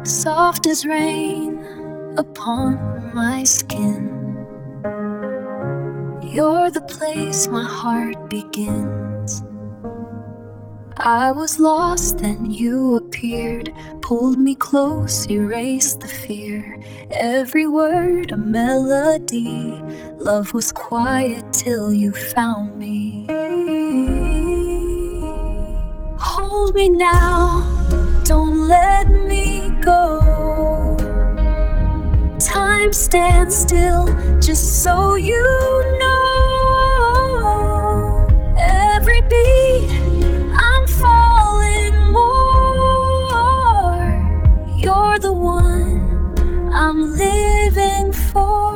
soft as rain upon my skin. You're the place my heart begins. I was lost, then you appeared, pulled me close, erased the fear. Every word a melody. Love was quiet till you found me. Hold me now, don't let me go. Time stands still just so you know. Every beat I'm falling more. You're the one I'm living for.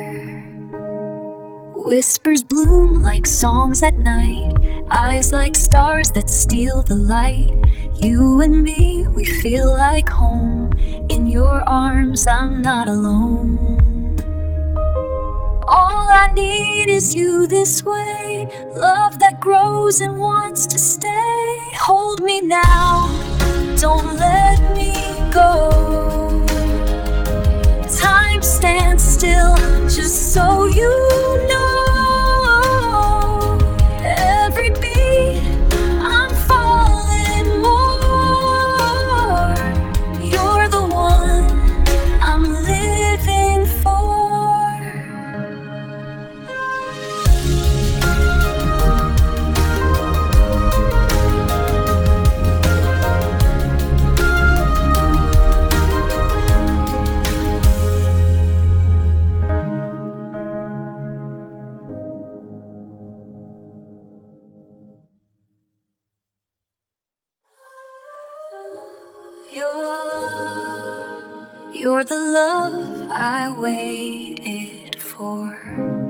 Whispers bloom like songs at night, eyes like stars that steal the light. You and me, we feel like home. In your arms, I'm not alone. All I need is you this way, love that grows and wants to stay. Hold me now, don't let me go. Time stands still just so you know. Every beat I'm falling more. You're the one I'm living for. You're the love I waited for.